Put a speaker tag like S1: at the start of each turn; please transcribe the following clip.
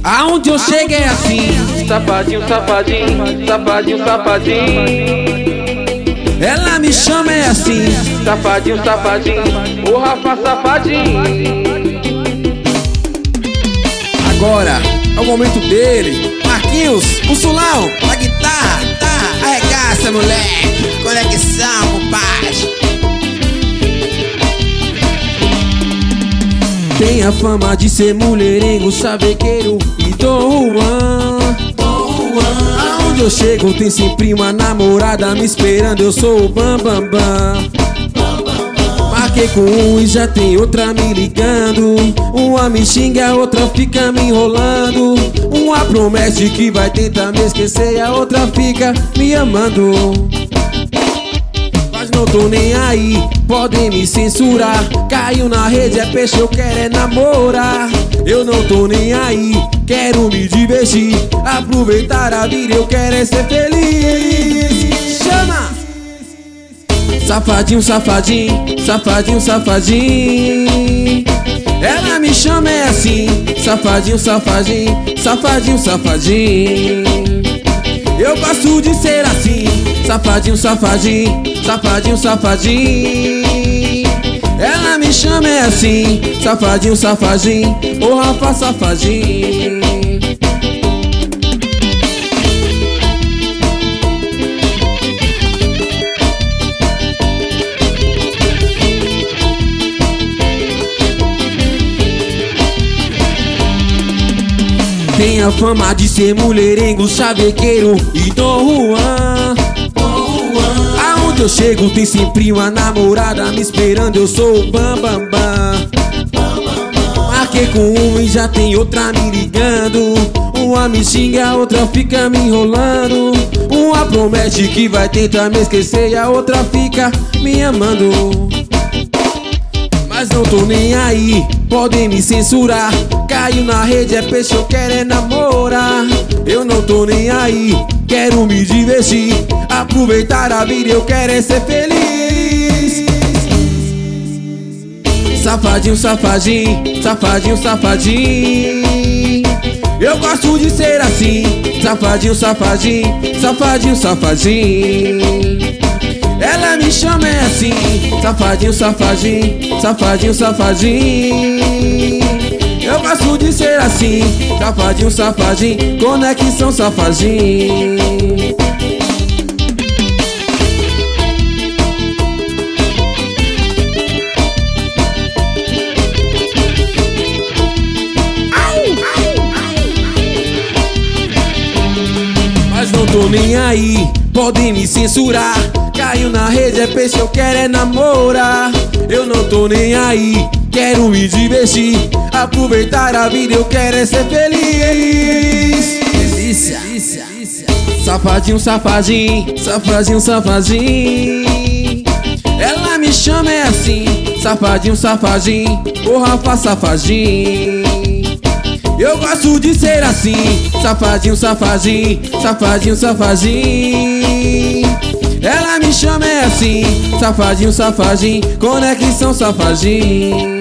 S1: Aonde eu chego é assim.
S2: Safadinho, safadinho, safadinho, safadinho.
S1: Ela me chama é assim.
S2: Safadinho, safadinho, o Rafa safadinho.
S1: Agora é o momento dele. Marquinhos, o Sulão, a guitarra, tá? Arregaça, moleque. Conexão, compadre. Tem a fama de ser mulherengo, chavequeiro e Dom Juan. Aonde eu chego tem sempre uma namorada me esperando, eu sou o Bam Bam Bam. Marquei com um e já tem outra me ligando. Uma me xinga, a outra fica me enrolando. Uma promete que vai tentar me esquecer e a outra fica me amando. Mas não tô nem aí, podem me censurar. Caiu na rede, é peixe, eu quero é namorar. Eu não tô nem aí, quero me divertir. Aproveitar a vida, eu quero é ser feliz. Chama! Safadinho, safadinho, safadinho, safadinho. Ela me chama é assim. Safadinho, safadinho, safadinho, safadinho. Eu gosto de ser assim. Safadinho, safadinho, safadinho, safadinho. Ela me chama é assim. Safadinho, safadinho, o Rafa safadinho. Tem a fama de ser mulherengo, chavequeiro e Dom Juan. Aonde eu chego tem sempre uma namorada me esperando, eu sou o Bam Bam Bam. Marquei com um e já tem outra me ligando. Uma me xinga, a outra fica me enrolando. Uma promete que vai tentar me esquecer e a outra fica me amando. Mas não tô nem aí, podem me censurar. Caiu na rede, é peixe, eu quero é namorar. Eu não tô nem aí, quero me divertir. Aproveitar a vida, eu quero é ser feliz. Safadinho, safadinho, safadinho, safadinho. Eu gosto de ser assim. Safadinho, safadinho, safadinho, safadinho. Ela me chama é assim. Safadinho, safadinho, safadinho, safadinho. Eu gosto de ser assim. Safadinho, safadinho, conexão safadinho. Mas não tô nem aí, podem me censurar. Caiu na rede, é peixe, eu quero é namorar. Eu não tô nem aí, quero me divertir. Aproveitar a vida, eu quero é ser feliz. Delícia. Safadinho, safadinho, safadinho, safadinho. Ela me chama é assim. Safadinho, safadinho, o Rafa safadinho. Eu gosto de ser assim. Safadinho, safadinho, safadinho, safadinho. Ela me chama é assim. Safadinho, safadinho, conexão safadinho.